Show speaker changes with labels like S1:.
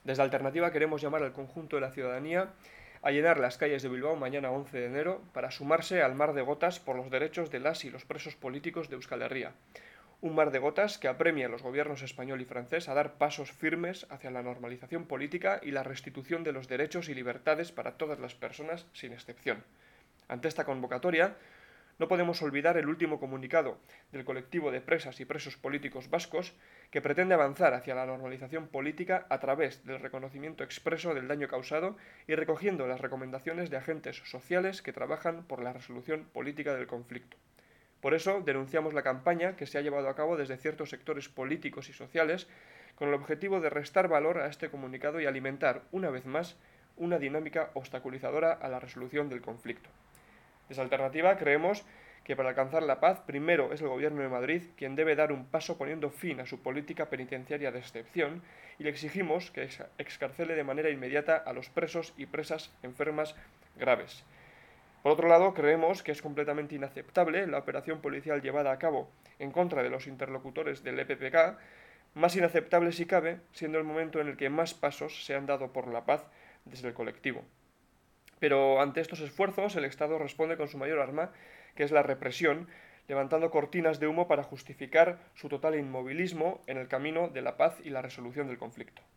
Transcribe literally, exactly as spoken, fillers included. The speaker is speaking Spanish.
S1: Desde Alternativa queremos llamar al conjunto de la ciudadanía a llenar las calles de Bilbao mañana once de enero para sumarse al mar de gotas por los derechos de las y los presos políticos de Euskal Herria. Un mar de gotas que apremia a los gobiernos español y francés a dar pasos firmes hacia la normalización política y la restitución de los derechos y libertades para todas las personas, sin excepción. Ante esta convocatoria, no podemos olvidar el último comunicado del colectivo de presas y presos políticos vascos que pretende avanzar hacia la normalización política a través del reconocimiento expreso del daño causado y recogiendo las recomendaciones de agentes sociales que trabajan por la resolución política del conflicto. Por eso denunciamos la campaña que se ha llevado a cabo desde ciertos sectores políticos y sociales con el objetivo de restar valor a este comunicado y alimentar, una vez más, una dinámica obstaculizadora a la resolución del conflicto. Desde Alternativa creemos que para alcanzar la paz primero es el Gobierno de Madrid quien debe dar un paso poniendo fin a su política penitenciaria de excepción y le exigimos que excarcele de manera inmediata a los presos y presas enfermas graves. Por otro lado, creemos que es completamente inaceptable la operación policial llevada a cabo en contra de los interlocutores del E P P K, más inaceptable si cabe, siendo el momento en el que más pasos se han dado por la paz desde el colectivo. Pero ante estos esfuerzos, el Estado responde con su mayor arma, que es la represión, levantando cortinas de humo para justificar su total inmovilismo en el camino de la paz y la resolución del conflicto.